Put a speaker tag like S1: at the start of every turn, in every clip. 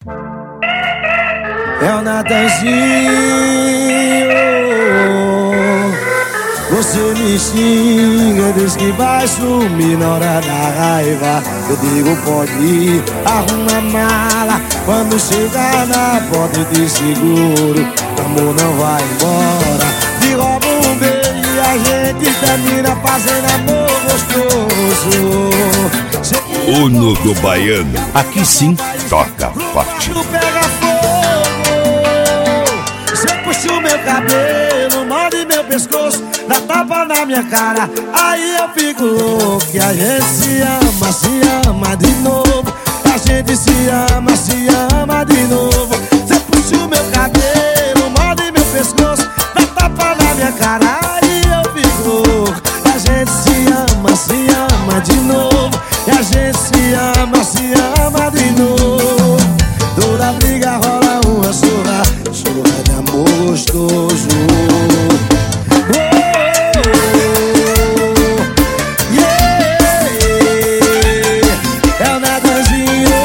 S1: É o Natanzinho. Você me xinga, diz que vai sumir na hora da raiva. Eu digo pode ir, arruma a mala. Quando chegar na porta eu te seguro. Amor, não vai embora. Te roubo um beijo e a gente termina fazendo amor gostoso.
S2: Uno do Baiano, aqui sim toca forte.
S1: Pega fogo. Você puxa o meu cabelo, morde meu pescoço, dá tapa na minha cara, aí eu fico louco. E a gente se ama de novo. A gente se ama de novo. Você puxa o meu cabelo, morde meu pescoço, dá tapa na minha cara, aí eu fico louco. E a gente se ama de novo. E a gente se ama de novo. Toda briga rola uma surra de amor gostoso. É o Natanzinho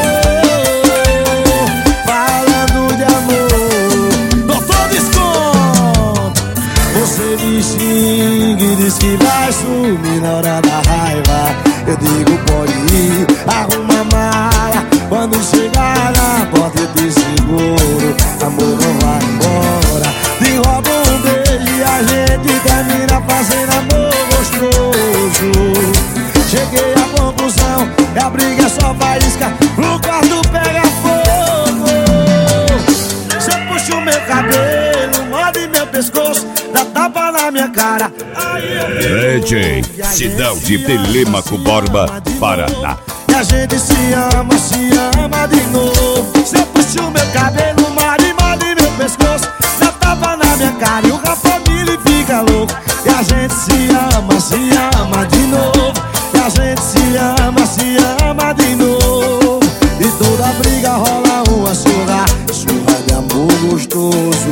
S1: falando de amor. Doutor Desconto. Você me xinga e diz que vai sumir na hora da raiva. Eu digo pode ir, arruma a mala. Quando chegar na porta eu te seguro. Amor, não vai embora. Te roubo um beijo e a gente termina fazendo amor gostoso. Cheguei à conclusão, que a briga é só faísca, no quarto pega fogo. Você puxa o meu cabelo, morde meu pescoço, dá tapa na minha cara, aí eu
S2: DJ, cidade de Telêmaco Borba, Paraná.
S1: e a gente se ama de novo. Você puxa o meu cabelo, morde meu pescoço, dá tapa na minha cara e o família fica louco. E a gente se ama de novo. E a gente se ama de novo. E toda briga rola uma surra de amor gostoso.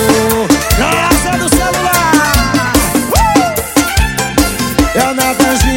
S1: Graça do celular. É o Natanzinho.